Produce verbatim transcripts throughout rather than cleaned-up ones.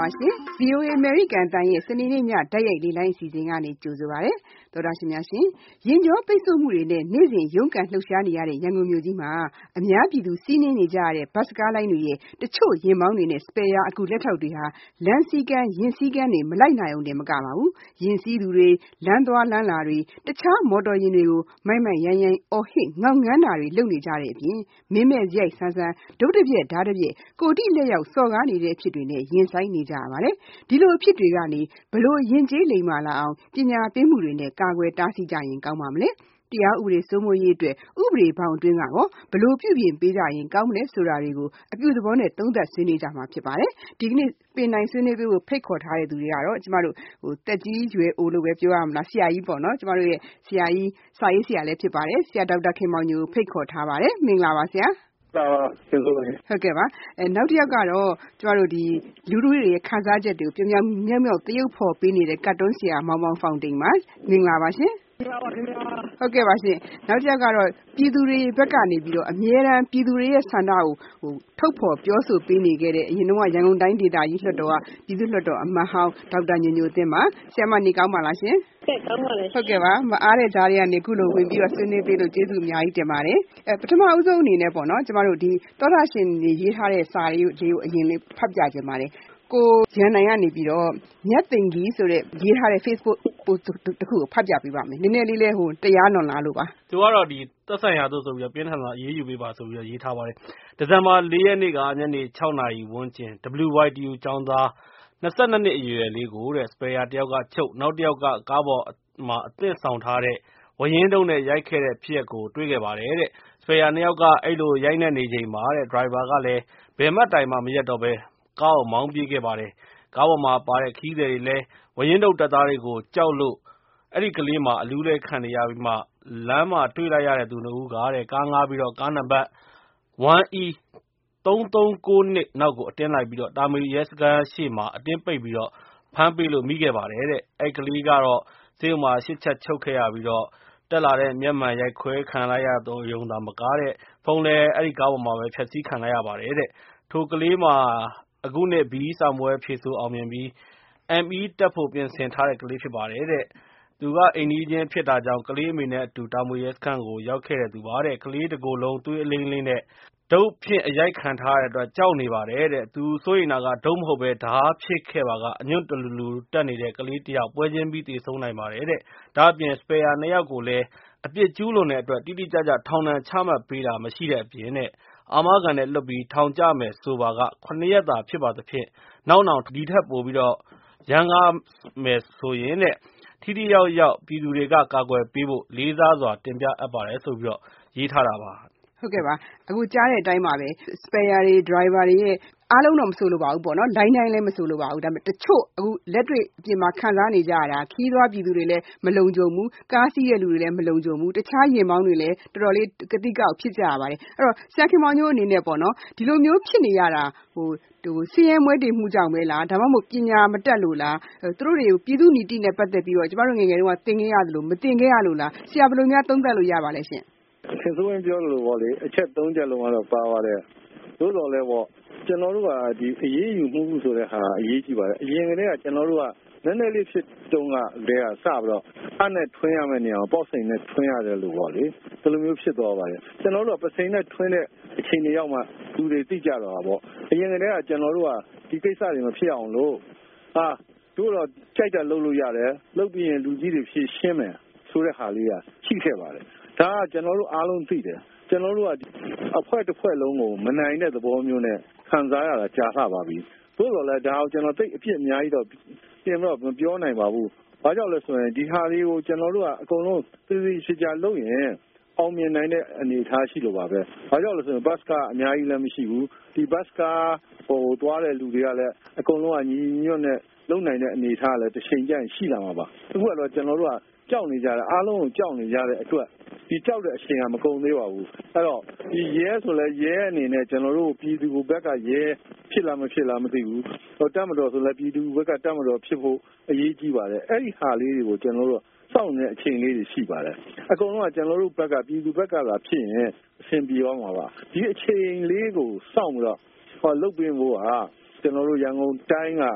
ရှင် V O A American အသံရဲ့စနေနေ့ညတိုက်ရိုက်လေ့လာအစီအစဉ်ကနေကြိုဆိုပါရစေ။သောတာရှင်များရှင်ရင်ကျော်ပိတ်ဆို့မှုတွေနဲ့နေ့စဉ်ရုန်းကန်လှုပ်ရှားနေရတဲ့ရန်ကုန်မြို့ကြီးမှာအများပြည်သူစီးနှင်းနေကြရတဲ့ဘတ်စကားလိုင်းတွေရဲ့တချို့ရင်မောင်းတွေနဲ့စပယ်ယာအခုလက်ထောက်တွေဟာလမ်းစည်းကမ်းရင်စည်းကမ်းတွေမလိုက်နိုင်အောင်တင်မကပါဘူး။ရင်စည်းသူတွေလမ်းသွားလမ်းလာတွေတခြားမော်တော်ယာဉ်တွေကိုမိုက်မိုက်ရိုင်းရိုင်းအော်ဟစ်ငေါက်ငန်းတာတွေလုပ်နေကြတဲ့အပြင်မင်းမဲ့ရိုက်ဆန်းဆန်းဒုတ်တပြက်ဓာတ်တပြက်ကိုတိလက်ရောက်စော်ကားနေတဲ့အဖြစ်တွေနဲ့ရင်ဆိုင်နေကြရပါတယ်။ဒီလိုအဖြစ်တွေကနေဘလို့ရင်ကျေးလိမ်မာလာအောင်ပညာပေးမှုတွေနဲ့ကာကွယ်တားဆီးကြရင်ကောင်းပါမလဲ။တရားဥပဒေစိုးမိုးရေးအတွက်ဥပဒေဘောင်အတွင်းကရောဘလို့ပြုပြင်ပေးကြရင်ကောင်းမလဲဆိုတာတွေကိုအပြုသဘောနဲ့သုံးသပ်ဆွေးနွေးကြမှာဖြစ်ပါတယ်။ဒီကနေ့ပင်နိုင်ဆွေးနွေးပေးဖို့ဖိတ်ခေါ်ထားတဲ့သူတွေကတော့ကျမတို့ဟိုတက်ကြီးရွယ်အိုလို့ပဲပြောရမလားဆရာကြီးပေါ့နော်ကျမတို့ရဲ့ဆရာကြီးစာရေးဆရာလည်းဖြစ်ပါတယ်ဆရာဒေါက်တာခင်မောင်ညိုဖိတ်ခေါ်ထားပါတယ်မင်္ဂလာပါဆရာဟုတ်ကဲ့ပါအဲနောက်တစ်ယောက်ကတော့ကျမတို့ဒီလူလူတွေရဲ့ခန်းစားချက်တွေကိုပြောင်ပြောင်မြောက်မြောက်တရုပ်ဖော်ပေးနေတဲ့ကတ်တွန်းဆရာမောင်မောင်ဖောင်တိန်ပါမင်္ဂလာပါရှင်ဟုတ်ကဲ့ပါရှင်နောက်တစ်ယောက်ကတော့ပြည်သူတွေဘက်ကနေပြီးတော့အမြဲတမ်းပြည်သူတွေရဲ့ဆန္ဒကိုဟိုထုတ်ဖော်ပြောဆိုပေးနေခဲ့တဲ့အရင်တော့ရန်ကုန်တိုင်းဒေသကြီးလွှတ်တော်ကပြည်သူ့လွှတ်တော်အမတ်ဟောင်းဒေါက်တာညိုညိုသင်းပါဆရာမနေကောင်းပါလားရှင်ကဲကောင်းပါလေဟုတ်ကဲ့ပါမအားတဲ့ဂျားတွေကနေခုလိုဝင်ပြီးတော့ဆွေးနွေးပေးလို့ကျေးဇူးအများကြီးတင်ပါတယ်အဲပထမအဦးဆုံးအနေနဲ့ပေါ့နော်ကျမတို့ဒီသောတာရှင်တွေရေးထားတဲ့စာတွေကိုအရင်လေးဖတ်ပြကြပါတယ်ကိုရန်နိုင်ကနေပြီးတော့မြတ်သိင်ကြီးဆိုတဲ့ရေးထားတဲ့ Facebook post တခုကိုဖတ်ပြပေးပါမယ်နည်းနည်းလေးလဲဟိုတရားလွန်လာလို့ပါသူကတော့ဒီသက်ဆိုင်ရာတို့ဆိုပြီးတော့ပြင်းထန်စွာအေးအေးယူပေးပါဆိုပြီးတော့ရေးထားပါတယ်ဒီဇင်ဘာ၄ရက်နေ့ကညနေ၆နာရီဝန်းကျင် W Y T U ကျောင်းသား၂၂နှစ်အရွယ်လေးကိုတဲ့စပယ်ယာတယောက်ကချုပ်နောက်တယောက်ကကားပေါ်မှာအသင့်ဆောင်ထားတဲ့ဝရင်တုံးနဲ့ရိုက်ခဲ့တဲ့ဖြစ်ရပ်ကိုတွေ့ခဲ့ပါတယ်တဲ့စပယ်ယာနှစ်ယောက်ကအဲ့လိုရိုက်နေနေချိန်မှာတဲ့ဒရိုင်ဘာကလည်းဘယ်မှတိုင်မှမရက်တော့ပဲကားကိုမောင်းပြေးခဲ့ပါတယ်ကားပေါ်မှာပါတဲ့ခီးသည်တွေလည်းဝရင်တုံးတပ်သားတွေကိုကြောက်လို့အဲ့ဒီကလေးမှာအလူးလဲခံနေရပြီးမှလမ်းမှာတွေ့လိုက်ရတဲ့သူနှစ်ဦးကတဲ့ကားငားပြီးတော့ကားနံပါတ် one E သုံးသုံးကိုနှစ်နောက်ကိုအတင်းလိုက်ပြီးတော့တာမီရဲစခန်းရှေ့မှာအတင်းပိတ်ပြီးတော့ဖမ်းပေးလို့မိခဲ့ပါတယ်တဲ့အဲ့ကလေးကတော့ဆေးရုံမှာရှစ်ချက်ချုပ်ခဲ့ရပြီးတော့တက်လာတဲ့မျက်မှန်ရိုက်ခွဲခံလိုက်ရတော့ရုံသာမကားတဲ့ဖုန်းလဲအဲ့ဒီကားပေါ်မှာပဲဖျက်ဆီးခံလိုက်ရပါတယ်တဲ့ထိုကလေးမှာအခုနှစ် B စာမွဲဖြေဆိုအောင်မြင်ပြီး M E တက်ဖို့ပြင်ဆင်ထားတဲ့ကလေးဖြစ်ပါတယ်တဲ့သူကအိမ်ကြီးချင်းဖြစ်တာကြောင့်ကလေးအမေနဲ့အတူတာမွေရဲစခန်းကိုရောက်ခဲ့တဲ့သူပါတဲ့ကလေးတကိုယ်လုံးသွေးအလင်းလေးနဲ့ဒုတ်ဖြင့်အရိုက်ခံထားတဲ့အတွက်ကြောက်နေပါတယ်တဲ့သူစိုးရိမ်တာကဒုတ်မဟုတ်ပဲဓာတ်ဖြစ်ခဲ့ပါကအညွန့်တလူလူတက်နေတဲ့ကလေးတယောက်ပွဲချင်းပြီးတည်ဆုံးနိုင်ပါတယ်တဲ့ဒါအပြင်စပယ်ယာနှစ်ယောက်ကိုလည်းအပြစ်ကျူးလွန်တဲ့အတွက်တိတိကျကျထောင်ဒဏ်ချမှတ်ပေးတာမရှိတဲ့အပြင်နဲ့အာမခံနဲ့လွတ်ပြီးထောင်ကျမယ်ဆိုပါကခုနှစ်ရက်သာဖြစ်ပါသဖြင့်နောက်နောက်ဒီထက်ပိုပြီးတော့ရန်ကားမယ်ဆိုရင်တဲ့ထိထိရောက်ရောက်ပြည်သူတွေကကာကွယ်ပေးဖို့လေးစားစွာတင်ပြအပ်ပါတယ်ဆိုပြီးတော့ရေးထားတာပါဟုတ်ကဲ့ပါအခုကြားတဲ့အတိုင်းပါပဲစပယ်ယာတွေဒရိုင်ဘာတွေရဲ့အားလုံးတော့မဆိုလိုပါဘူးပေါ့နော်လိုင်းတိုင်းလည်းမဆိုလိုပါဘူးဒါပေမဲ့တချို့အခုလက်တွေ့အပြင်မှာခံစားနေကြရတာခီးသွားပြည်သူတွေလည်းမလုံခြုံဘူးကားစီးတဲ့လူတွေလည်းမလုံခြုံဘူးတခြားရင်မောင်းတွေလည်းတော်တော်လေးကတိကောက်ဖြစ်ကြရပါတယ်အဲ့တော့ဆရာခင်မောင်ညိုအနေနဲ့ပေါ့နော်ဒီလိုမျိုးဖြစ်နေရတာဟိုဟိုစီးရဲမွဲတေမှုကြောင့်ပဲလားဒါမှမဟုတ်ပညာမတက်လို့လားသူတို့တွေကိုပြည်သူနီတိနဲ့ပတ်သက်ပြီးတော့ကျမတို့ငယ်ငယ်တုန်းကသင်ခဲ့ရတယ်လို့မသင်ခဲ့ရလို့လားဆရာဘယ်လိုများသုံးသပ်လို့ရပါလဲရှင်ခင်စိုးရင်ပြောလို့ပေါ့လေအချက်သုံးချက်လုံးကတော့ပါပါတယ်သို့တော်လည်းပေါ့ကျွန်တော်တို့ကဒီအရေးယူမှုဆိုတဲ့ဟာအရေးကြီးပါတယ်အရင်ကတည်းကကျွန်တော်တို့ကနည်းနည်းလေးဖြစ်တုန်းကတည်းကစပြီးတော့အဲ့နဲ့ထွင်းရမယ့်နေရာပေါ့စိန်နဲ့ထွင်းရတယ်လို့ပေါ့လေဒီလိုမျိုးဖြစ်သွားပါတယ်ကျွန်တော်တို့ကပစိန်နဲ့ထွင်းတဲ့အချိန်တွေရောက်မှလူတွေသိကြတော့တာပေါ့အရင်ကတည်းကကျွန်တော်တို့ကဒီကိစ္စတွေမဖြစ်အောင်လို့ဟာတို့တော့ကြိုက်တာလုပ်လို့ရတယ်လုပ်ပြီးရင်လူကြီးတွေဖြည့်ရှင်းမယ်ဆိုတဲ့ဟာလေးကရှိခဲ့ပါတယ်ဒါကကျွန်တော်တို့အားလုံးသိတယ်ကျွန်တော်တို့ကအဖွဲတစ်ဖွဲလုံးကိုမနိုင်တဲ့သဘောမျိုးနဲ့ခံစားရတာကြားလှပါပြီသို့တော်လည်းဒါကိုကျွန်တော်သိအဖြစ်အများကြီးတော့ပြင်တော့မပြောနိုင်ပါဘူးဘာကြောင့်လဲဆိုရင်ဒီဟာလေးကိုကျွန်တော်တို့ကအကုန်လုံးသိသိချာချာလုပ်ရင်အောင်မြင်နိုင်တဲ့အနေအထားရှိလို့ပါပဲဘာကြောင့်လဲဆိုရင်ဘတ်ကားအများကြီးလည်းမရှိဘူးဒီဘတ်ကားဟိုသွားတဲ့လူတွေကလည်းအကုန်လုံးကညီညွတ်နဲ့လုံနိုင်တဲ့အနေအထားလည်းတစ်ချိန်ကျရင်ရှိလာမှာပါအခုကတော့ကျွန်တော်တို့ကကြောက်နေကြတယ်အားလုံးကိုကြောက်နေကြတဲ့အတွက်ဒီကြောက်တဲ့အချိန်ကမကုန်သေးပါဘူးအဲ့တော့ဒီရဲဆိုလဲရဲအနေနဲ့ကျွန်တော်တို့ပြည်သူဘက်ကရဲဖြစ်လားမဖြစ်လားမသိဘူးဟိုတက်မတော်ဆိုလဲပြည်သူဘက်ကတက်မတော်ဖြစ်ဖို့အရေးကြီးပါတယ်အဲ့ဒီဟာလေးတွေကိုကျွန်တော်တို့စောင့်နေတဲ့အချိန်လေးတွေရှိပါတယ်အကုန်လုံးကကျွန်တော်တို့ဘက်ကပြည်သူဘက်ကလာဖြစ်ရင်အဆင်ပြေသွားမှာပါဒီအချိန်လေးကိုစောင့်ပြီးတော့ဟောလုတ်ပင်ဖို့ဟာကျွန်တော်တို့ရန်ကုန်တိုင်းက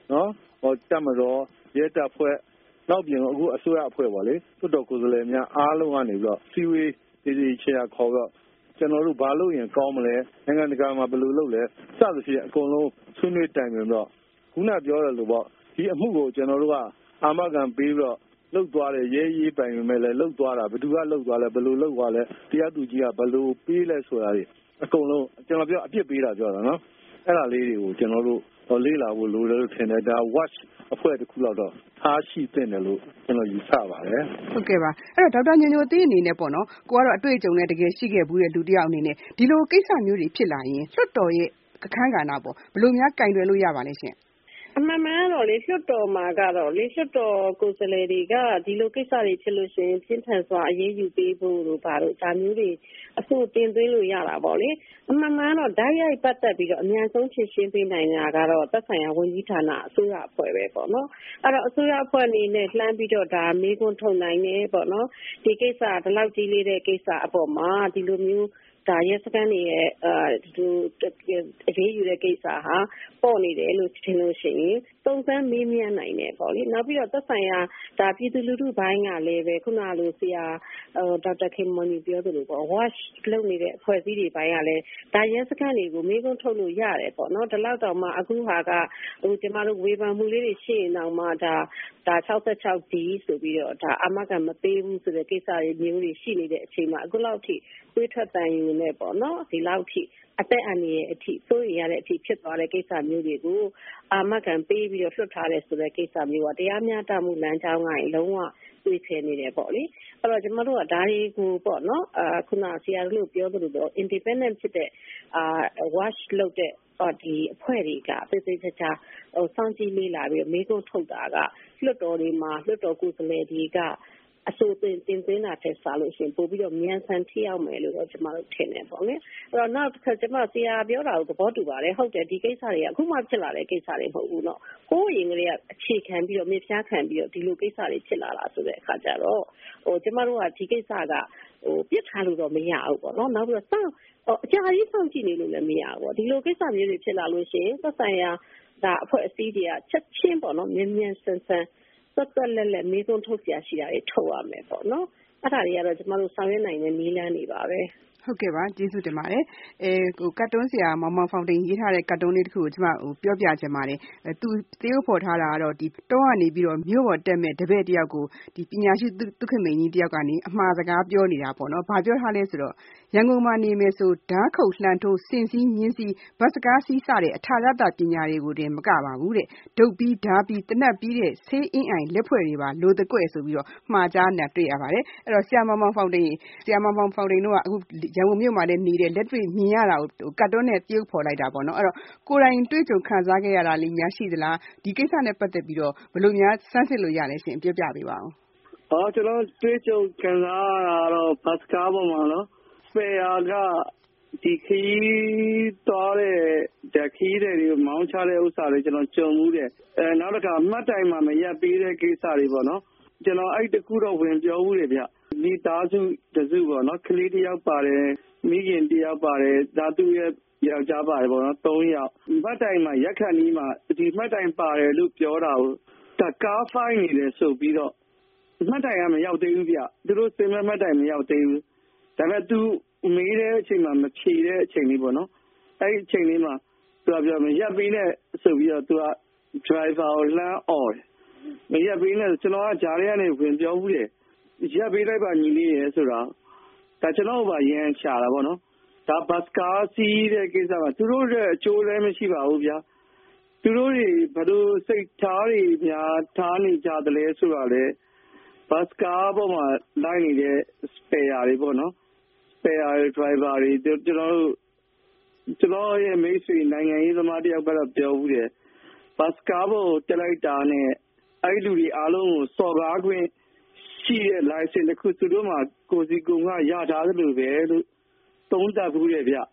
နော်ဟောတက်မတော်ရဲတပ်ဖွဲ့နောက်ပြင်အခုအစိုးရအဖွဲ့ပါလေတွတ်တော်ကိုယ်စားလှယ်များအားလုံးကနေပြီးတော့စီဝေးဒီဒီချေခေါ်တော့ကျွန်တော်တို့ဘာလို့ရင်ကောင်းမလဲနိုင်ငံတကာမှာဘယ်လိုလုပ်လဲစသဖြင့်အကုန်လုံးဆွေးနွေးတိုင်ပင်တော့ခုနပြောရလို့ပေါ့ဒီအမှုကိုကျွန်တော်တို့ကအာမခံပေးပြီးတော့လှုပ်သွားတယ်ရဲရေးပိုင်မဲ့လဲလှုပ်သွားတာဘယ်သူကလှုပ်သွားလဲဘယ်လိုလှုပ်သွားလဲတရားသူကြီးကဘယ်လိုပေးလဲဆိုတာတွေအကုန်လုံးကျွန်တော်ပြောအပြစ်ပေးတာပြောတာနော်အဲ့ဒါလေးတွေကိုကျွန်တော်တို့လေးလာဖို့လိုတယ်လို့ထင်တယ်ဒါ watch အဖွဲ့တစ်ခုလောက်တော့ထားရှိသင့်တယ်လို့ကျွန်တော်ယူဆပါတယ်ဟုတ်ကဲ့ပါအဲ့တော့ဒေါက်တာညိုညိုသေးအနေနဲ့ပေါ့နော်ကိုကတော့အတွေ့အကြုံနဲ့တကယ်ရှိခဲ့ဘူးတဲ့လူတစ်ယောက်အနေနဲ့ဒီလိုကိစ္စမျိုးတွေဖြစ်လာရင်လွှတ်တော်ရဲ့အခန်းကဏ္ဍပေါ့ဘယ်လိုများကင်တွယ်လို့ရပါလဲရှင်အမှန်မှန်တော့လေလွှတ်တော်မှာကတော့လေလွှတ်တော်ကိုယ်စားလှယ်တွေကဒီလိုကိစ္စတွေဖြစ်လို့ရှိရင်ပြင်းထန်စွာအရေးယူပေးဖို့တို့ဘာလို့ဒါမျိုးတွေအဆိုတင်သွင်းလို့ရတာပေါ့လေအမှန်မှန်တော့ဓာတ်ရိုက်ပတ်သက်ပြီးတော့အများဆုံးဖြည့်ရှင်းပေးနိုင်တာကတော့သက်ဆိုင်ရာဝန်ကြီးဌာနအစိုးရအဖွဲ့ပဲပေါ့နော်အဲ့တော့အစိုးရအဖွဲ့အနေနဲ့လှမ်းပြီးတော့ဒါမေးခွန်းထုတ်နိုင်တယ်ပေါ့နော်ဒီကိစ္စဒီလောက်ကြီးလေးတဲ့ကိစ္စအပေါ်မှာဒီလိုမျိုးဒါရဲစခန်းတွေရဲ့အဲဒီအရေးယူတဲ့ကိစ္စဟာပေါ်နေတယ်လို့ထင်လို့ရှိရင်တုံ့ပြန်မေးမြန်းနိုင်တယ်ပေါ့လေနောက်ပြီးတော့သက်ဆိုင်ရာဒါပြည်သူလူထုဘိုင်းကလည်းပဲခုနလိုဆရာဒေါက်တာခင်မွန်ကြီးပြောသလိုပေါ့ watch လုပ်နေတဲ့အဖွဲ့အစည်းတွေဘိုင်းကလည်းဒါရဲစခန်းတွေကိုမေးခွန်းထုတ်လို့ရတယ်ပေါ့နော်ဒီလောက်တော့မှအခုဟာကဟိုကျမတို့ဝေဖန်မှုလေးတွေရှိရင်တော့မှဒါဒါ ၆၆ D ဆိုပြီးတော့ဒါအမကမပေးဘူးဆိုတဲ့ကိစ္စတွေမျိုးတွေရှိနေတဲ့အချိန်မှာအခုလောက်ထိဝေထွက်တန်ယူနေပေါ့နော်ဒီလောက်ထိအသက်အန္တရာယ်အထိစိုးရိမ်ရတဲ့အထိဖြစ်သွားတဲ့ကိစ္စမျိုးတွေကိုအာမခံပေးပြီးတော့လွှတ်ထားတယ်ဆိုတဲ့ကိစ္စမျိုးကတရားမျှတမှုလမ်းကြောင်းကလုံးဝတွေ့ချင်နေတယ်ပေါ့လေအဲ့တော့ကျွန်တော်တို့ကဒါတွေကိုပေါ့နော်အာခုနဆရာတို့ပြောသလိုတော့ independent ဖြစ်တဲ့အာ watch လုပ်တဲ့ဒီအဖွဲ့တွေကသေသေးချာချာဟိုစောင့်ကြည့်လေ့လာပြီးမေးခွန်းထုတ်တာကလွှတ်တော်တွေမှာလွှတ်တော်ကိုယ်စားလှယ်တွေကအစိုးတင်တင်သွင်းတာထက်စားလို့ရှိရင်ပို့ပြီးတော့မြန်ဆန်ထိရောက်မယ်လို့တော့ကျွန်တော်တို့ထင်တယ်ပေါ့လေအဲ့တော့နောက်တစ်ခါကျွန်မဆရာပြောတာကိုသဘောတူပါတယ်ဟုတ်တယ်ဒီကိစ္စတွေကအခုမှဖြစ်လာတဲ့ကိစ္စတွေမဟုတ်ဘူးเนาะဟိုးရင်ကလေးကအခြေခံပြီးတော့မြေပြားခံပြီးတော့ဒီလိုကိစ္စတွေဖြစ်လာတာဆိုတဲ့အခါကျတော့ဟိုကျွန်မတို့ကဒီကိစ္စကဟိုပြစ်ထားလို့တော့မရဘူးပေါ့နော်နောက်ပြီးတော့စောင့်အကြာကြီးစောင့်ကြည့်နေလို့လည်းမရဘူးပေါ့ဒီလိုကိစ္စမျိုးတွေဖြစ်လာလို့ရှိရင်သက်ဆိုင်ရာဒါအဖွဲ့အစည်းတွေကချက်ချင်းပေါ့နော်မြန်မြန်ဆန်ဆန်သက်သက်လက်လက်မေးခွန်းထုတ်ပြရှိတာတွေထုတ်ရမယ်ပေါ့နော်အဲ့ဒါတွေကတော့ကျမတို့ဆောင်ရွက်နိုင်တဲ့နည်းလမ်းတွေပါပဲဟုတ်ကဲ့ပါကျေးဇူးတင်ပါတယ်အဲဟိုကတ်တွန်းဆရာမောင်မောင်ဖောင်တိန်ရေးထားတဲ့ကတ်တွန်းလေးတစ်ခုကိုကျွန်မဟိုပြောပြချင်ပါတယ်အဲသူသေရုပ်ဖော်ထားတာကတော့ဒီတောကနေပြီးတော့မြို့ပေါ်တက်မဲ့တပည့်တယောက်ကိုဒီပညာရှိသုခမိန်ကြီးတယောက်ကနေအမှားစကားပြောနေတာပေါ့နော်ဘာပြောထားလဲဆိုတော့ရန်ကုန်မှာနေမယ်ဆိုဓာတ်ခုတ်လှန်ထိုးစင်စည်းမြင်းစည်းဘတ်စကားစီးစတဲ့အထာရတပညာတွေကိုတင်မကပါဘူးတဲ့ဒုတ်ပြီးဓာပြီးတနတ်ပြီးတဲ့ဆေးအင်းအိုင်လက်ဖွဲ့တွေပါလိုတကွဲ့ဆိုပြီးတော့မှားကြားနဲ့တွေ့ရပါတယ်အဲ့တော့ဆရာမောင်မောင်ဖောင်တိန်ဆရာမောင်မောင်ဖောင်တိန်တို့ကအခုရန်ကုန်မြို့မှာလည်းနေတဲ့လက်တွေ့မြင်ရတာကိုကတ်တွန်းနဲ့ပြုတ်ဖော်လိုက်တာပေါ့နော်အဲ့တော့ကိုယ်တိုင်တွေ့ကြုံခံစားခဲ့ရတာလေးများရှိသလားဒီကိစ္စနဲ့ပတ်သက်ပြီးတော့ဘယ်လိုများစမ်းစစ်လို့ရလဲရှင်ပြောပြပေးပါဦးဟောကျွန်တော်တွေ့ကြုံခံစားရတာတော့ဘတ်စကားပေါ်မှာနော်စပယ်ယာကဒီခီးသွားတဲ့ဓာတ်ခီးတွေမောင်းချတဲ့ဥစ္စာတွေကျွန်တော်ကြုံမှုတယ်အဲနောက်တစ်ခါမှတ်တိုင်မှာမရက်ပေးတဲ့ကိစ္စတွေပေါ့နော်ကျွန်တော်အဲ့တခုတော့ဝင်ပြောဦးတယ်ဗျဒီသားစုတစုပေါ့နော်ကလေးတယောက်ပါတယ်မိခင်တယောက်ပါတယ်ဓာတုရဲ့ယောက်ျားပါတယ်ပေါ့နော်သုံးယောက်မှတ်တိုင်မှာရက်ခဏီးမှာဒီမှတ်တိုင်ပါတယ်လို့ပြောတာကိုတကားဖိုင်းနေတယ်ဆိုပြီးတော့မှတ်တိုင်ကမရောက်သေးဘူးဗျသူတို့စင်မမှတ်တိုင်မရောက်သေးဘူးဒါပေမဲ့ तू မေးတဲ့အချိန်မှာမဖြေတဲ့အချိန်လေးပေါ့နော်အဲ့ဒီအချိန်လေးမှာ तू ကပြောမယ်ရပ်ပေးနဲ့ဆိုပြီးတော့ तू က driver ကိုလှမ်းអော်တယ်မရပ်ပေးနဲ့ကျွန်တော်ကဂျားရဲကနေဝင်ပြောဘူးတယ်ရပ်ပေးလိုက်ပါညီလေးရယ်ဆိုတာဒါကျွန်တော်ကရန်ချတာပေါ့နော်ဒါဘတ်ကားစီးတဲ့ကိစ္စမှာသူတို့ရဲ့အကျိုးလည်းမရှိပါဘူးဗျာသူတို့တွေဘယ်လိုစိတ်ထားတွေများထားနေကြတယ်လဲဆိုတာလေဘတ်ကားပေါ်မှာလိုက်နေတဲ့ spare တွေပေါ့နော် spare driver တွေကျွန်တော်တို့ကျွန်တော်ရဲ့မိတ်ဆွေနိုင်ငံရေးသမားတယောက်ကတော့ပြောဘူးတယ်ဘတ်ကားပေါ်တက်လိုက်တာနဲ့အဲ့လူတွေအားလုံးကိုစော်ကားခွင့်ရှိတဲ့ license တစ်ခုသူတို့မှာကိုစီကုံကရထားသလိုပဲလို့သုံးသပ်ဘူးတယ်ဗျ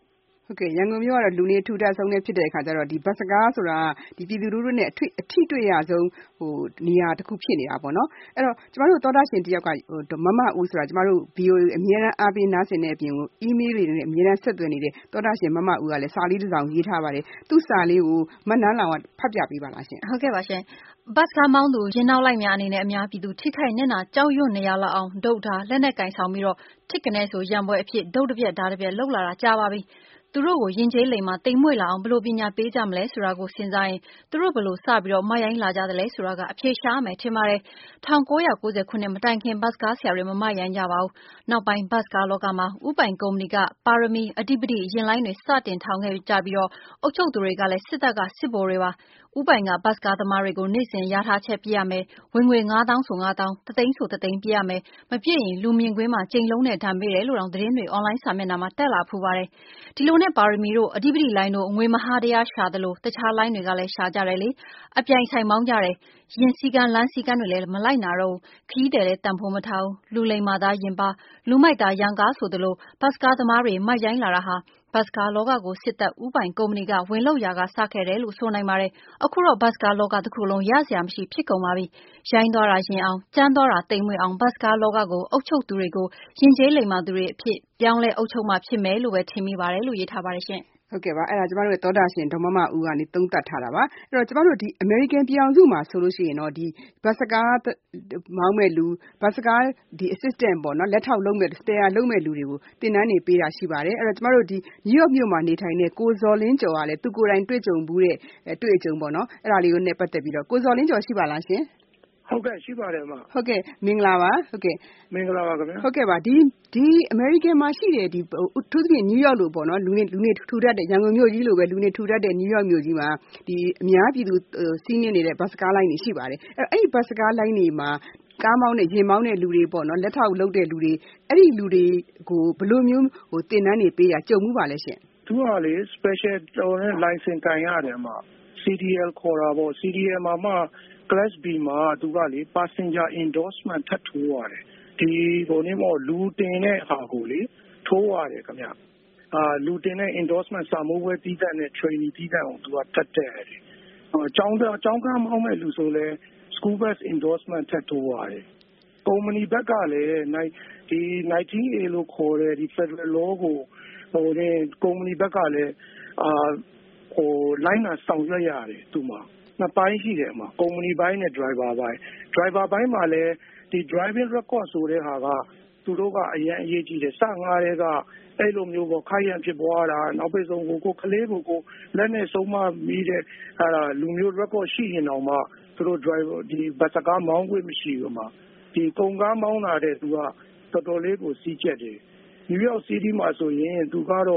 ဟုတ်ကဲ့ရန်ကုန်မြို့ကတော့လူနေထူထပ်ဆုံးနဲ့ဖြစ်တဲ့အခါကျတော့ဒီဘတ်စကားဆိုတာဒီပြည်သူလူထုနဲ့အထိတွေ့ရဆုံးဟိုနေရာတစ်ခုဖြစ်နေတာပေါ့နော်အဲ့တော့ကျမတို့သောတာရှင်တယောက်ကမမဦးဆိုတာကျမတို့ ဗီအိုအေ အမြဲတမ်းအားပေးနားဆင်တဲ့အပြင်ကို email တွေနဲ့အမြဲတမ်းဆက်သွယ်နေတဲ့သောတာရှင်မမဦးကလည်းစာလေးတစ်စောင်ရေးထားပါတယ်သူ့စာလေးကိုမနန်းလောင်ကဖတ်ပြပေးပါလားရှင်ဟုတ်ကဲ့ပါရှင်ဘတ်ကားမောင်းသူရင်နောက်လိုက်များအနေနဲ့အများပြည်သူထိခိုက်နေတာကြောက်ရွံ့နေရလောက်အောင်ဒုတ်ထားလက်နဲ့ကင်ဆောင်ပြီးတော့ထိကနေဆိုရံပွဲအဖြစ်ဒုတ်တစ်ပြက်ဓာတ်တစ်ပြက်လှုပ်လာတာကြားပါပြီသူတို့ကိုရင်ကျေးလိမ်မှာတိမ်မွေ့လာအောင်ဘယ်လိုပညာပေးကြမလဲဆိုတာကိုစဉ်းစားရင်သူတို့ဘယ်လိုစပြီးတော့မရိုင်းလာကြသလဲဆိုတာကအဖြေရှာမယ်ထင်ပါတယ်၁၉၉၀ခုနှစ်မတိုင်ခင်ဘတ်ကားဆရာတွေမမရိုင်းကြပါဘူးနောက်ပိုင်းဘတ်ကားလောကမှာဥပိုင်ကုမ္ပဏီကပါရမီအဓိပတိရင်လိုင်းတွေစတင်ထောင်ခဲ့ကြပြီးတော့အုပ်ချုပ်သူတွေကလည်းစစ်တပ်ကစစ်ဗိုလ်တွေပါဥပိုင်ကဘတ်ကားသမားတွေကိုနေ့စဉ်ရထားချက်ပြရမယ်ဝင်ငွေငါးသောင်းဆိုငါးသောင်းတသိန်းဆိုတသိန်းပြရမယ်မပြည့်ရင်လူမြင်ကွင်းမှာကြိမ်လုံးနဲ့ဓာတ်ပေးတယ်လို့တောင်သတင်းတွေအွန်လိုင်းစာမျက်နှာမှာတက်လာဖူးပါတယ်ဒီလိုနဲ့ပါရမီတို့အဓိပတိလိုင်းတို့ငွေမဟာတရားရှာသလိုတခြားလိုင်းတွေကလည်းရှာကြတယ်လေအပြိုင်ဆိုင်မောင်းကြတယ်ရင်စီကံလမ်းစီကံတွေလည်းမလိုက်နာတော့ခီးတယ်လည်းတန်ဖိုးမထားဘူးလူလိမ်မာသားရင်ပါလူမိုက်သားရန်ကားဆိုသလိုဘတ်ကားသမားတွေမိုက်ရိုင်းလာတာဟာဘတ်ကားလောကကိုစစ်တပ်ဥပိုင်ကုမ္ပဏီကဝင်လောက်ရာကစခဲ့တယ်လို့ဆိုနိုင်ပါတယ်အခုတော့ဘတ်ကားလောကတစ်ခုလုံးရစရာမရှိဖြစ်ကုန်ပါပြီရိုင်းသွားတာရင်အောင်ကြမ်းသွားတာတိမ်မွေ့အောင်ဘတ်ကားလောကကိုအုပ်ချုပ်သူတွေကိုရင်ကျေးလိမ်မာသူတွေအဖြစ်ပြောင်းလဲအုပ်ချုပ်မှဖြစ်မယ်လို့ပဲထင်မိပါတယ်လို့ရေးထားပါတယ်ရှင်ဟုတ်ကဲ့ပါအဲ့ဒါကျမတို့ရဲ့သောတာရှင်ဒေါ်မမဦးကနေသုံးသပ်ထားတာပါအဲ့တော့ကျမတို့ဒီ American ပြည်အောင်စုမှာဆိုလို့ရှိရင်တော့ဒီဘတ်စကားမောင်းမဲ့လူဘတ်စကားဒီ assistant ပေါ့နော်လက်ထောက်လုပ်မဲ့ spare လုပ်မဲ့လူတွေကိုတင်နန်းနေပေးတာရှိပါတယ်အဲ့တော့ကျမတို့ဒီ New York မြို့မှာနေထိုင်တဲ့ကိုဇော်လင်းကျော်ကလည်းသူကိုယ်တိုင်တွေ့ကြုံဘူးတဲ့တွေ့ကြုံပေါ့နော်အဲ့ဒါလေးကိုနဲ့ပတ်သက်ပြီးတော့ကိုဇော်လင်းကျော်ရှိပါလားရှင်ဟုတ်ကဲ့ရှိပါတယ်မဟုတ်ကဲ့မင်္ဂလာပါဟုတ်ကဲ့မင်္ဂလာပါခင်ဗျာဟုတ်ကဲ့ပါဒီဒီ American မှာရှိတဲ့ဒီသူသဖြင့် New York လို့ပေါ့နော်လူနေလူနေထူထပ်တဲ့ရန်ကုန်မြို့ကြီးလိုပဲလူနေထူထပ်တဲ့ New York မြို့ကြီးမှာဒီအများပြည်သူစီးနင်းနေတဲ့ဘတ်စကားလိုင်းတွေရှိပါတယ်အဲ့အဲ့ဒီဘတ်စကားလိုင်းတွေမှာကားမောင်းနဲ့ရေမောင်းတဲ့လူတွေပေါ့နော်လက်ထောက်လုပ်တဲ့လူတွေအဲ့ဒီလူတွေကိုဘယ်လိုမျိုးဟိုတင်နန်းနေပေးတာကြုံမှုပါလဲရှင်သူကလေ special တော်နဲ့ license ကန်ရတယ်မှာ C D L ခေါ်တာပေါ့ C D L မှာမှClass B မှာသူကလေ passenger endorsement ထပ်ထိုးရတယ်ဒီဟိုနေမို့လူတင်တဲ့ဟာကိုလေထိုးရတယ်ခင်ဗျအာလူတင်တဲ့ endorsement စာမိုးဝဲတီးတဲ့နဲ့ training တီးတဲ့အောင်သူကထပ်တက်ရတယ်အကြောင်းအကြောင်းကမောင်းမဲ့လူဆိုလဲ school bus endorsement ထပ်ထိုးရတယ်ကုမ္ပဏီဘက်ကလည်းဒီ nineteen A လို့ခေါ်တဲ့ဒီ Federal Law ကိုဟိုနေကုမ္ပဏီဘက်ကလည်းအာဟို line နာဆောင်ရွက်ရတယ်သူမှာနှစ်ပိုင်းရှိတယ်မှာကုမ္ပဏီပိုင်းနဲ့ driver ပိုင်း driver ပိုင်းမှာလည်းဒီ driving record ဆိုတဲ့ဟာကသူတို့ကအရင်အရေးကြီးတယ်စငါးတဲ့ကအဲ့လိုမျိုးပေါ့ခိုင်ရန်ဖြစ်ပွားတာနောက်ပိတ်ဆုံးကိုကိုကလေးကိုကိုလက်နဲ့ဆုံးမမိတဲ့အဲ့ဒါလူမျိုး record ရှိရင်တော့မှသူတို့ driver ဒီဘတ်စကားမောင်းခွင့်မရှိဘူးမှာဒီကုန်ကားမောင်းလာတဲ့သူကတော်တော်လေးကိုစီးကျက်တယ် New York City မှာဆိုရင်သူကတော့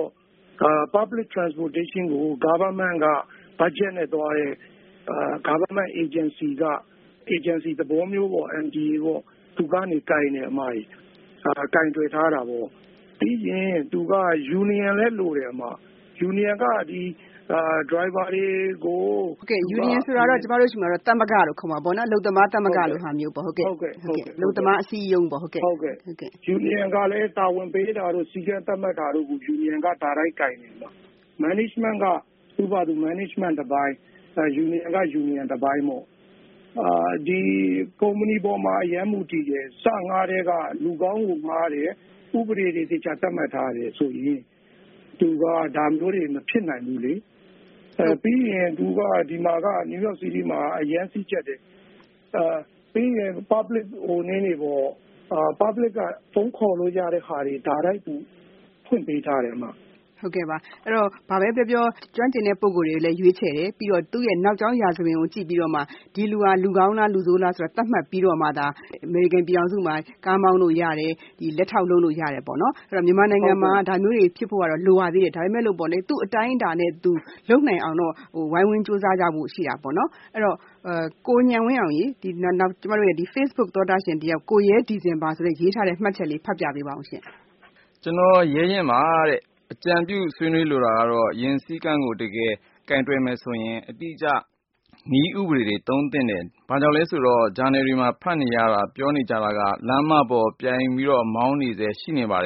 public transportation ကို government က budget နဲ့တွားတဲ့government agency က agency သဘောမျိုးပေါ့ M D A ပေါ့သူကနေကင်တယ်အမကြီးအာကင်တွေ့ထားတာပေါ့ပြီးရင်သူက union လဲလိုတယ်အမ union ကဒီအာ driver တွေကိုဟုတ်ကဲ့ union ဆိုတာတော့ကျမတို့ရှိမှာတော့တမကလို့ခေါ်မှာပေါ့နော်လုံသမားတမကလို့ဟာမျိုးပေါ့ဟုတ်ကဲ့ဟုတ်ကဲ့ဟုတ်ကဲ့လုံသမားအစည်းအရုံးပေါ့ဟုတ်ကဲ့ဟုတ်ကဲ့ဟုတ်ကဲ့ union ကလည်းတာဝန်ပေးတာတို့စီကံတတ်မှတ်တာတို့ကို union ကဒါရိုက်ကင်နေမှာ management ကသူ့ဘာသူ management တစ်ပိုင်းunion က union တစ်ပိုင်းပေါ့အာဒီကုမ္ပဏီပေါ်မှာအရန်မှုတည်တယ်စငါးတဲ့ကလူကောင်းကိုငားတယ်ဥပဒေတွေတခြားတတ်မှတ်ထားတယ်ဆိုရင်သူကဒါမျိုးတွေမဖြစ်နိုင်ဘူးလေအဲပြီးရင်သူကဒီမှာက New York City မှာအရန်စီးချက်တယ်အဲပြီးရင် public ဟိုနေနေပေါ့အာ public ကဖုန်းခေါ်လို့ရတဲ့ဟာတွေဒါတိုက်သူဖွင့်ပေးထားတယ်မှာဟုတ်ကဲ့ပါအဲ့တော့ဘာပဲပြောပြောကျွမ်းကျင်တဲ့ပုံကိုယ်တွေလည်းရွေးချယ်တယ်ပြီးတော့သူ့ရဲ့နောက်ကျောင်းရာဇဝင်ကိုကြည့်ပြီးတော့မှဒီလူဟာလူကောင်းလားလူဆိုးလားဆိုတာသတ်မှတ်ပြီးတော့မှဒါအမေရိကန်ပြည်အောင်စုမှာကားမောင်းလို့ရတယ်ဒီလက်ထောက်လုပ်လို့ရတယ်ပေါ့နော်အဲ့တော့မြန်မာနိုင်ငံမှာဒါမျိုးတွေဖြစ်ဖို့ကတော့လိုပါသေးတယ်ဒါပေမဲ့လို့ပေါ့လေသူ့အတိုင်းအတာနဲ့သူလုံနိုင်အောင်တော့ဟိုဝိုင်းဝန်းစူးစမ်းကြဖို့ရှိတာပေါ့နော်အဲ့တော့အဲကိုညံဝင်းအောင်ကြီးဒီနောက်ကျမတို့ရဲ့ဒီ Facebook သောတာရှင်တယောက်ကိုရဲဒီဇင်ဘာဆိုတဲ့ရေးထားတဲ့မှတ်ချက်လေးဖတ်ပြပေးပါအောင်ရှင်ကျွန်တော်ရဲရင်ပါတဲ့အကြံပြုဆွေးနွေးလိုတာကတော့ယင်စည်းကမ်းကိုတကယ်ကင်တွယ်မယ်ဆိုရင်အတိအကျနီးဥပဒေတွေသုံးသင့်တယ်။ဘာကြောင့်လဲဆိုတော့ဂျာနယ်တွေမှာဖတ်နေရတာပြောနေကြတာကလမ်းမပေါ်ပြိုင်ပြီးတော့မောင်းနေစေရှိနေပါတယ်။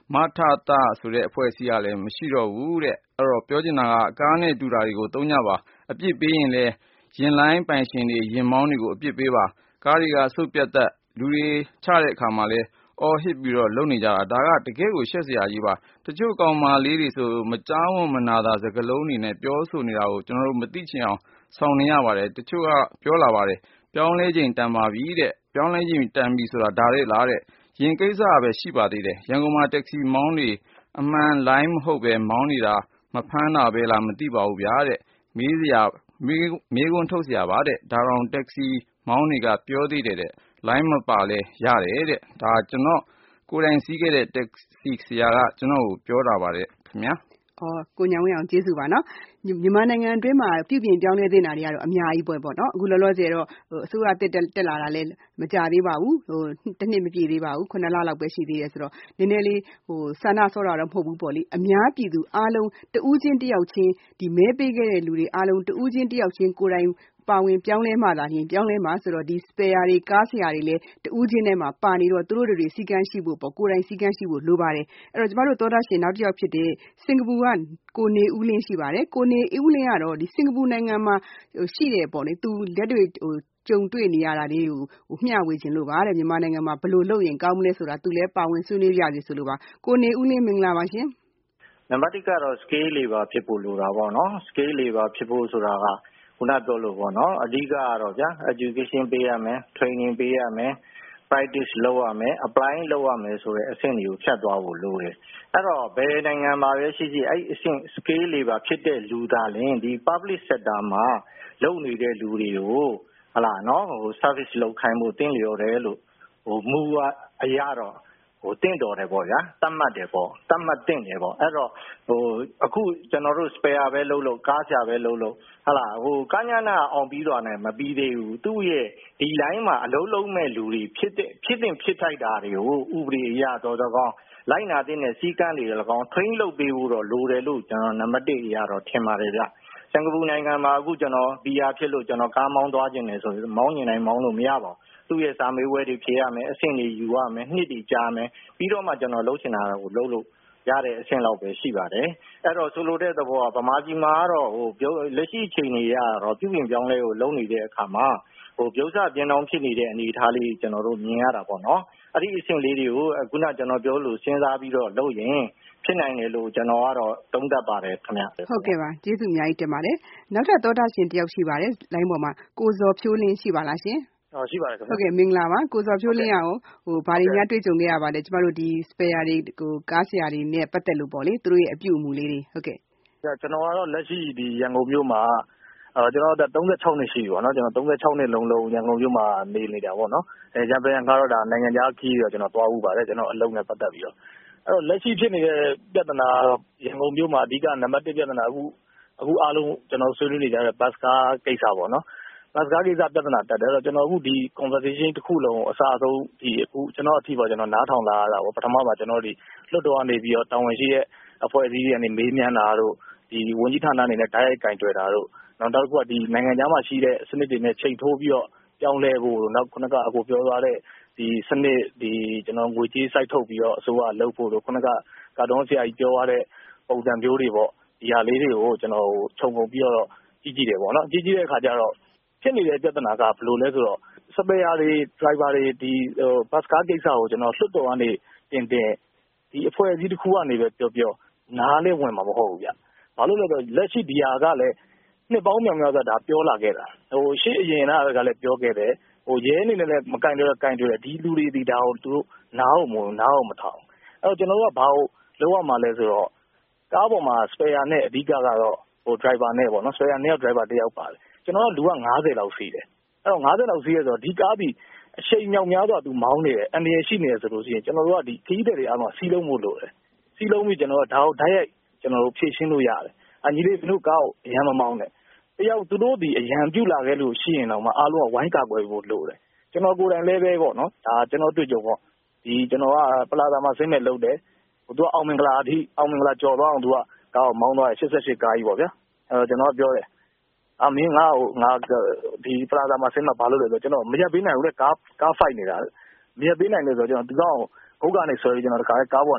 မထသဆိုတဲ့အဖွဲ့အစည်းကလည်းမရှိတော့ဘူးတဲ့အဲ့တော့ပြောချင်တာကကားနဲ့တူတာတွေကိုသုံးကြပါအပြစ်ပေးရင်လည်းရင်လိုင်းပိုင်ရှင်တွေရင်မောင်းတွေကိုအပြစ်ပေးပါကားတွေကဆုတ်ပြတ်သက်လူတွေချတဲ့အခါမှာလည်းအော်ဟစ်ပြီးတော့လုံနေကြတာဒါကတကယ်ကိုရှက်စရာကြီးပါတချို့ကောင်မလေးတွေဆိုမကြောက်မနာတာစကားလုံးတွေနဲ့ပြောဆိုနေတာကိုကျွန်တော်တို့မသိချင်အောင်ဆောင်နေရပါတယ်တချို့ကပြောလာပါတယ်ပြောင်းလဲချိန်တန်ပါပြီတဲ့ပြောင်းလဲချိန်တန်ပြီဆိုတာဒါလေးလားတဲ့ရင်ကိစ္စပဲရှိပါသေးတယ်ရန်ကုန်မှာတက္ကစီမောင်းတွေအမှန်လိုင်းမဟုတ်ပဲမောင်းနေတာမဖမ်းတာပဲလားမသိပါဘူးဗျာတဲ့မေးစရာမေးခွန်းထုတ်စရာပါတဲ့ဒါတောင်တက္ကစီမောင်းတွေကပြောသေးတယ်တဲ့လိုင်းမပါလဲရတယ်တဲ့ဒါကျွန်တော်ကိုယ်တိုင်စီးခဲ့တဲ့တက္ကစီဆရာကကျွန်တော်ကိုပြောတာပါတယ်ခင်ဗျာအော်ကိုညောင်ဝင်းအောင်ကျေးဇူးပါနော်မြန်မာနိုင်ငံအတွင်းမှာပြုပြင်ပြောင်းလဲသင့်တာတွေကတော့အများကြီးပေါ့ပေါ့နော်အခုလောလောဆယ်တော့ဟိုအစိုးရတက်တက်လာတာလည်းမကြသေးပါဘူးဟိုတစ်နှစ်မပြည့်သေးပါဘူးခုနှစ်လလောက်ပဲရှိသေးတယ်ဆိုတော့နည်းနည်းလေးဟိုဆန္ဒဆော့တာတော့မဟုတ်ဘူးပေါ့လေအများပြည်သူအားလုံးတဦးချင်းတယောက်ချင်းဒီမဲပေးခဲ့တဲ့လူတွေအားလုံးတဦးချင်းတယောက်ချင်းကိုယ်တိုင်ပါဝင်ပြောင်းလဲမှသာရင်ပြောင်းလဲမှဆိုတော့ဒီ spare တွေကားဆရာတွေလည်းတူးချင်းထဲမှာပါနေတော့သူတို့တွေစီကန်းရှိဖို့ပေါ့ကိုယ်တိုင်စီကန်းရှိဖို့လိုပါတယ်အဲ့တော့ကျမတို့သောတာရှင်နောက်တစ်ယောက်ဖြစ်တဲ့စင်ကာပူကကိုနေဦးလင်းရှိပါတယ်ကိုနေဦးလင်းကတော့ဒီစင်ကာပူနိုင်ငံမှာရှိတယ်ပေါ့လေသူလက်တွေဟိုကြုံတွေ့နေရတာလေးကိုမျှဝေခြင်းလို့ပါတဲ့မြန်မာနိုင်ငံမှာဘယ်လိုလုပ်ရင်ကောင်းမလဲဆိုတာသူလည်းပါဝင်ဆွေးနွေးကြစီဆိုလို့ပါကိုနေဦးလင်းမင်္ဂလာပါရှင်နံပါတ်တစ်ကတော့ scale labor ဖြစ်ဖို့လိုတာပေါ့နော် scale labor ဖြစ်ဖို့ဆိုတာကခုနပြောလို့ပေါ့နော်အဓိကကတော့ဗျာ education ပေးရမယ် training ပေးရမယ် practice လုပ်ရမယ် apply လုပ်ရမယ်ဆိုတဲ့အဆင့်တွေကိုဖြတ်သွားဖို့လိုတယ်အဲ့တော့ဘယ်နိုင်ငံမှာပဲရှိရှိအဲ့အဆင့် scale labor ဖြစ်တဲ့လူသားလင်ဒီ public sector မှာလုပ်နေတဲ့လူတွေကိုဟလာနော်ဟို service လုပ်ခိုင်းဖို့တင်းလျော်တယ်လို့ဟိုမူအရတော့ဟိုတင့်တော်တယ်ပေါ့ဗျာတတ်မှတ်တယ်ပေါ့တတ်မှတ်တင့်တယ်ပေါ့အဲ့တော့ဟိုအခုကျွန်တော်တို့ spare ပဲလုပ်လို့ကားဆရာပဲလုပ်လို့ဟလာဟိုကညနာအောင်ပြီးတော့လည်းမပြီးသေးဘူးသူ့ရဲ့ဒီ line မှာအလုံးလုံးမဲ့လူတွေဖြစ်တဲ့ဖြစ်တဲ့ဖြစ်ထိုက်တာတွေကိုဥပဒေအရတော်တော်ကောင်းလိုက်နာတဲ့စီကံတွေလည်းကောင်း train လုပ်ပေးဖို့တော့လိုတယ်လို့ကျွန်တော်နံပါတ်တစ်အရတော့ထင်ပါတယ်ဗျစင်ကာပူနိုင်ငံမှာအခုကျွန်တော် ပီ အာർ ဖြစ်လို့ကျွန်တော်ကားမောင်းသွားခြင်းတယ်ဆိုရင်မောင်းနေတိုင်းမောင်းလို့မရပါဘူးသူ့ရဲ့စာမေးပွဲတွေဖြေရမယ်အဆင့်တွေယူရမယ်နှစ်တွေကြာမယ်ပြီးတော့မှကျွန်တော်လုပ်ချင်တာကိုလုပ်လို့ရတဲ့အဆင့်လောက်ပဲရှိပါတယ်အဲ့တော့ဆိုလိုတဲ့သဘောကဗမာပြည်မှာတော့ဟိုပြောလက်ရှိအချိန်တွေရတော့ပြုပြင်ပြောင်းလဲကိုလုပ်နေတဲ့အခါမှာဟိုပြုစပြင်းတောင်းဖြစ်နေတဲ့အနေအထားလေးကျွန်တော်တို့မြင်ရတာပေါ့နော်အဲ့ဒီအဆင့်လေးတွေကိုခုနကျွန်တော်ပြောလို့စဉ်းစားပြီးတော့လုပ်ရင်ဖြစ်နိုင်တယ်လို့ကျွန်တော်ကတော့သုံးသပ်ပါတယ်ခင်ဗျဟုတ်ကဲ့ပါကျေးဇူးအများကြီးတင်ပါတယ်နောက်ထပ်သောတာရှင်တယောက်ရှိပါတယ်လိုင်းပေါ်မှာကိုဇော်ဖြိုးလင်းရှိပါလားရှင်ဟုတ်ရှိပါတယ်ခင်ဗျဟုတ်ကဲ့မင်္ဂလာပါကိုဇော်ဖြိုးလင်းအောင်ဟိုဘာတွေများတွေ့ကြုံခဲ့ရပါလဲကျမတို့ဒီ spare တွေကိုကားဆရာတွေနဲ့ပတ်သက်လို့ပေါ့လေသူတို့ရဲ့အပြုအမူလေးတွေဟုတ်ကဲ့ကျွန်တော်ကတော့လက်ရှိဒီရန်ကုန်မြို့မှာအဲကျွန်တော်တို့သုံး၆နှစ်ရှိပြီပေါ့နော်ကျွန်တော်သုံး၆နှစ်လုံးလုံးရန်ကုန်မြို့မှာနေနေတာပေါ့နော်အဲရန်ပြန်ကတော့ဒါနိုင်ငံခြားခီးရောကျွန်တော်သွားဦးပါတယ်ကျွန်တော်အလုံးနဲ့ပတ်သက်ပြီးတော့အဲ့တော့လက်ရှိဖြစ်နေတဲ့ပြဿနာရန်ကုန်မြို့မှာအဓိကနံပါတ်တစ်ပြဿနာအခုအခုအားလုံးကျွန်တော်ဆွေးနွေးနေကြတဲ့ဘတ်စကားကိစ္စပေါ့နော်ဘတ်စကားကိစ္စပြဿနာတက်တယ်တော့ကျွန်တော်အခုဒီ conversation တစ်ခုလုံးအစားဆုံးဒီအခုကျွန်တော်အထိပေါ့ကျွန်တော်နားထောင်လာရတာပေါ့ပထမမှာကျွန်တော်ဒီလွတ်တော်ကနေပြီးတော့တာဝန်ရှိတဲ့အဖွဲ့အစည်းတွေကနေမေးမြန်းတာတို့ဒီဝန်ကြီးဌာနအနေနဲ့တိုက်ရိုက်ကင်တွယ်တာတို့နောက်တစ်ခုကဒီနိုင်ငံခြားမှာရှိတဲ့စနစ်တွေနဲ့ချိန်ထိုးပြီးတော့ပြောင်းလဲဖို့နောက်ခုနကအခုပြောသွားတဲ့ဒီစနစ်ဒီကျွန်တော်ငွေကြေးစိုက်ထုတ်ပြီးတော့အစိုးရလှုပ်ဖို့တို့ခုနကကာတွန်းဆရာကြီးပြောသွားတဲ့ပုံစံမျိုးတွေပေါ့ဒီဟာလေးတွေကိုကျွန်တော်ခြုံငုံပြီးတော့ကြည့်ကြည့်တယ်ပေါ့နော်ကြည့်ကြည့်တဲ့အခါကျတော့ဖြစ်နေတဲ့ပြဿနာကဘယ်လိုလဲဆိုတော့စပယ်ယာတွေ driver တွေဒီဘတ်စကားကိစ္စကိုကျွန်တော်လွတ်တော်ကနေတင်တင်ဒီအဖွဲ့အစည်းတစ်ခုကနေပဲပြောပြောနားလဲဝင်မှာမဟုတ်ဘူးဗျဘာလို့လဲဆိုတော့လက်ရှိဒီဟာကလည်းနှစ်ပေါင်းများများဆိုတာပြောလာခဲ့တာဟိုရှေ့အရင်ကလည်းပြောခဲ့တယ်ဟိုရဲနေနဲ့လည်းမကင်တယ်ကင်တယ်ဒီလူတွေဒီဒါကိုသူတို့နားအောင်မနားအောင်မထောင်အဲ့တော့ကျွန်တော်တို့ကဘာလို့လောက်ရမှာလဲဆိုတော့ကားပေါ်မှာ spare နဲ့အဓိကကတော့ဟို driver နဲ့ပေါ့နော် spare နဲ့ driver တယောက်ပါတယ်ကျွန်တော်ကလူကငါးဆယ်လောက်ရှိတယ်အဲ့တော့ငါးဆယ်လောက်ရှိရဆိုတော့ဒီကားပြီးအချိန်မြောက်များတော့သူမောင်းနေတယ်အန္တရာယ်ရှိနေတယ်ဆိုလို့ရှိရင်ကျွန်တော်တို့ကဒီခီးတဲ့တွေအားလုံးစီးလုံးဖို့လိုတယ်စီးလုံးပြီးကျွန်တော်တို့ဒါကိုဓာတ်ရိုက်ကျွန်တော်တို့ဖြည့်ရှင်းလို့ရတယ်အညီလေးတို့ကားကိုအရန်မမောင်းနဲ့တယောက်သူတို့ဒီအရန်ပြုတ်လာခဲ့လို့ရှိရင်တော့မှအားလုံးကဝိုင်းကာကွယ်ဖို့လိုတယ်ကျွန်တော်ကိုယ်တိုင်လည်းပဲပေါ့နော်ဒါကျွန်တော်တွေ့ကြုံပေါ့ဒီကျွန်တော်ကပလာဇာမှာဆင်းမဲ့လုပ်တယ်ဟိုသူကအောင်မင်္ဂလာအထိအောင်မင်္ဂလာကြော်သွားအောင်သူကကားကိုမောင်းသွားတယ်၈၈ကားကြီးပေါ့ဗျာအဲတော့ကျွန်တော်ပြောတယ်အမင်းငါ့ကိုငါဒီပလာဇာမှာဆင်းမှာဘာလို့လဲဆိုတော့ကျွန်တော်မရက်ပေးနိုင်ဘူးလေကားကားဖိုက်နေတာမရက်ပေးနိုင်လို့ဆိုတော့ကျွန်တော်ဒီကောင်ဂုတ်ကနေဆွဲပြီးကျွန်တော်တခါလေကားပေါ်နေ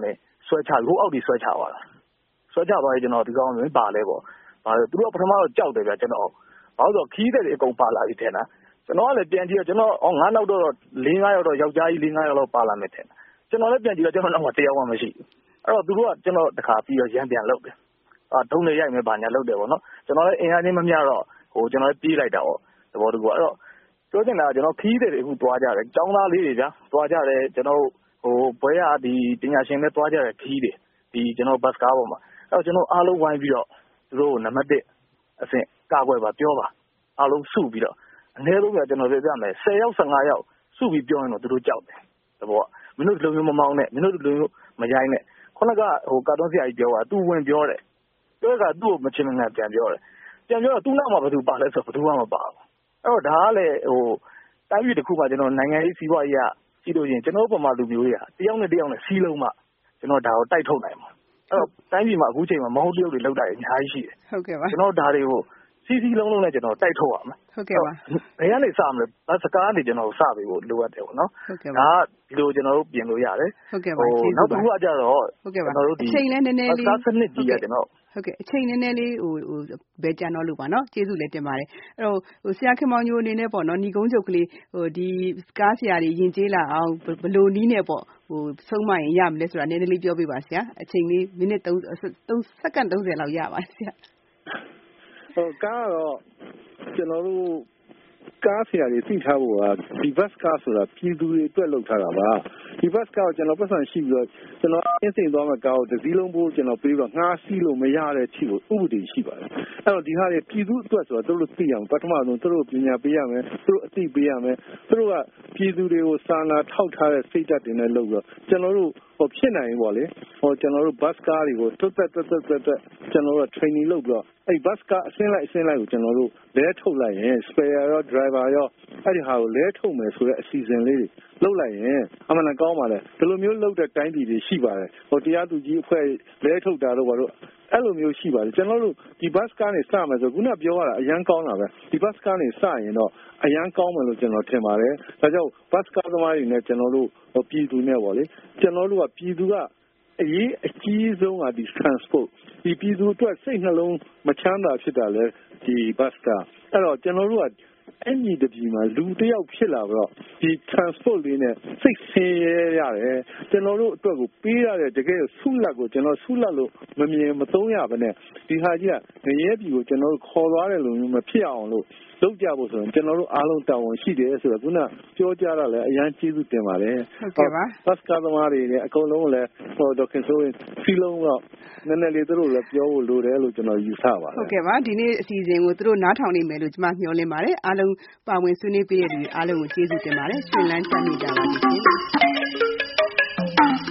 ဆွဲချဟိုအောက်ဒီဆွဲချသွားတာဆွဲချသွားရင်ကျွန်တော်ဒီကောင်မျိုးပါလဲပေါ့ဘာလို့သူတို့ကပထမတော့ကြောက်တယ်ဗျကျွန်တော်ဘာလို့ဆိုခီးတဲ့တွေအကုန်ပါလာပြီထင်တာကျွန်တော်ကလည်းပြန်ကြည့်တော့ကျွန်တော်အော်ငါးနောက်တော့၄၅ရောက်တော့ယောက်ျားကြီး၄၅ရောက်တော့ပါလာမယ်ထင်တာကျွန်တော်လည်းပြန်ကြည့်တော့ကျွန်တော်တော့တရားမှမရှိဘူးအဲ့တော့သူတို့ကကျွန်တော်တခါပြီးတော့ရန်ပြန်လုပ်တယ်အာဒုံတွေရိုက်မယ်ဘာညာလုပ်တယ်ပေါ့နော်ကျွန်တော်လည်းအင်အားချင်းမမျှတော့ဟိုကျွန်တော်လည်းပြေးလိုက်တာပေါ့သဘောတကူအဲ့တော့ပြောချင်တာကကျွန်တော်ခီးတဲ့တွေအခုသွားကြတယ်ចောင်းသားလေးတွေဗျာသွားကြတယ်ကျွန်တော်ဟိုဘွဲရဒီပညာရှင်တွေသွားကြတယ်ခီးတွေဒီကျွန်တော်ဘတ်ကားပေါ်မှာအဲ့တော့ကျွန်တော်အားလုံးဝိုင်းပြီးတော့သူတို့နံပါတ်တစ်အဆင့်ကာကွယ်ပါပြောပါအားလုံးစုပြီးတော့အနည်းဆုံးကကျွန်တော်ပြောပြမယ်၁၀ယောက်၁၅ယောက်စုပြီးပြောရင်တော့သူတို့ကြောက်တယ်သဘောကမင်းတို့လူမျိုးမမောင်းနဲ့မင်းတို့လူမျိုးမရိုင်းနဲ့ခုနကဟိုကာတွန်းဆရာကြီးပြောတာသူဝင်ပြောတယ်ပြောကသူ့ကိုမချင်မငတ်ပြန်ပြောတယ်ပြန်ပြောတော့သူ့နောက်မှာဘယ်သူပါလဲဆိုတော့ဘယ်သူမှမပါဘူးအဲ့တော့ဒါကလေဟိုတိုင်းပြည်တစ်ခုမှာကျွန်တော်နိုင်ငံရေးစီးပွားရေးကကြည့်လို့ရင်ကျွန်တော်ပုံမှန်လူမျိုးတွေကတယောက်နဲ့တယောက်နဲ့စီးလုံးမှကျွန်တော်ဒါကိုတိုက်ထုတ်နိုင်မှာအဲ့တော့တိုင်းပြည်မှာအခုချိန်မှာမဟုတ်တရုတ်တွေလောက်တာအများကြီးရှိတယ်ဟုတ်ကဲ့ပါကျွန်တော်ဒါတွေကိုစီးစီးလုံးလုံးနဲ့ကျွန်တော်တိုက်ထုတ်ရမှာဟုတ်ကဲ့ပါဘယ်ကနေစမလဲဘတ်စကားကနေကျွန်တော်စပေးဖို့လိုအပ်တယ်ပေါ့နော်ဟုတ်ကဲ့ပါဒါဒီလိုကျွန်တော်တို့ပြင်လို့ရတယ်ဟုတ်ကဲ့ပါကျေးဇူးပါနောက်တစ်ခုကကြတော့ဟုတ်ကဲ့ပါကျွန်တော်တို့ဒီအချိန်လည်းနည်းနည်းလေးဘတ်စနစ်ကြီးရကျွန်တော်ဟုတ်ကဲ့အချိန်နည်းနည်းလေးဟိုဟိုဘယ်ကြံတော့လို့ပါနော်ကျေးဇူးလည်းတင်ပါတယ်အဲ့တော့ဟိုဆရာခင်မောင်ညိုအနေနဲ့ပေါ့နော်ညီကုန်းချုပ်ကလေးဟိုဒီကားဆရာတွေယဉ်ကျေးလာအောင်ဘယ်လိုနည်းနဲ့ပေါ့ဟိုဆုံးမရင်ရမလဲဆိုတာနည်းနည်းလေးပြောပြပါဆရာအချိန်လေးမိနစ်၃စက္ကန့်၃၀လောက်ရပါတယ်ဆရာဟိုကားတော့ကျွန်တော်တို့ကားဆရာတွေသိထားဖို့ကဒီဘတ်ကားဆိုတာပြည်သူတွေအတွက်လုပ်ထားတာပါဒီဘတ်ကားကိုကျွန်တော်ပတ်စံရှိပြီးတော့ကျွန်တော်အင်းစိန်သွားမဲ့ကားကိုတစ်စီးလုံးပို့ကျွန်တော်ပြေးတော့ငှားစီးလို့မရတဲ့အထိကိုဥပဒေရှိပါတယ်အဲ့တော့ဒီဟာတွေပြည်သူအတွက်ဆိုတော့သူတို့သိအောင်ပထမဆုံးသူတို့ပညာပေးရမယ်သူတို့အသိပေးရမယ်သူတို့ကပြည်သူတွေကိုစာနာထောက်ထားတဲ့စိတ်ဓာတ်တွေနဲ့လုပ်ပြီးတော့ကျွန်တော်တို့ဟိုဖြစ်နိုင်ပေါ့လေဟိုကျွန်တော်တို့ဘတ်ကားတွေကိုတွတ်တက်တွတ်တက်တွတ်တက်ကျွန်တော်တို့ training လုပ်ပြီးတော့အဲ့ဘတ်ကားအစင်းလိုက်အစင်းလိုက်ကိုကျွန်တော်တို့လဲထုတ်လိုက်ရင် spare ရော driver ရောအဲ့ဒီဟာကိုလဲထုတ်မယ်ဆိုတဲ့အစီအစဉ်လေးတွေလုပ်လိုက်ရင်အမှန်တကောင်းပါလေဒီလိုမျိုးလုပ်တဲ့တိုင်းပြည်တွေရှိပါတယ်ဟိုတရားသူကြီးအဖွဲ့လဲထုတ်တာတော့ဘာလို့အဲ့လိုမျိုးရှိပါတယ်ကျွန်တော်တို့ဒီဘတ်ကားနေစမယ်ဆိုခုနပြောရတာအရန်ကောင်းတာပဲဒီဘတ်ကားနေစရင်တော့အရန်ကောင်းမယ်လို့ကျွန်တော်ထင်ပါတယ်ဒါကြောင့်ဘတ်ကားသမားတွေနဲ့ကျွန်တော်တို့ပြည်သူနဲ့ပေါ့လေကျွန်တော်တို့ကပြည်သူကအရေးအကြီးဆုံးကဒီ transport ဒီပြည်သူအတွက်စိတ်နှလုံးမချမ်းသာဖြစ်တာလဲဒီဘတ်ကားအဲ့တော့ကျွန်တော်တို့ကအဲ့ဒီတပြည်မှာလူတစ်ယောက်ဖြစ်လာတော့ဒီ transport လေးနဲ့စိတ်ဆင်းရဲရတယ်ကျွန်တော်တို့အတွက်ကိုပေးရတဲ့တကယ်ဆုလက်ကိုကျွန်တော်ဆုလက်လို့မမြင်မသုံးရပါနဲ့ဒီဟာကြီးကငရဲပြည်ကိုကျွန်တော်တို့ခေါ်သွားတယ်လို့မျိုးမဖြစ်အောင်လို့လုပ်ကြဖို့ဆိုရင်ကျွန်တော်တို့အားလုံးတာဝန်ရှိတယ်ဆိုတော့ခုနပြောကြတာလည်းအရန်ကျေးဇူးတင်ပါတယ်ဟုတ်ကဲ့ပါဘတ်ကားသမားတွေလည်းအကုန်လုံးလည်းဟိုဒေါက်ခင်ဆိုရင်စီလုံးတော့နည်းနည်းလေးသူတို့လည်းပြောဖို့လိုတယ်လို့ကျွန်တော်ယူဆပါတယ်ဟုတ်ကဲ့ပါဒီနေ့အစီအစဉ်ကိုသူတို့နားထောင်နေမယ်လို့ကျွန်မမျှော်လင့်ပါတယ်အားလုံးပါဝင်ဆွေးနွေးပေးတဲ့လူအားလုံးကိုကျေးဇူးတင်ပါတယ်ရှင်လန်းချမ်းမြေကြပါစေရှင်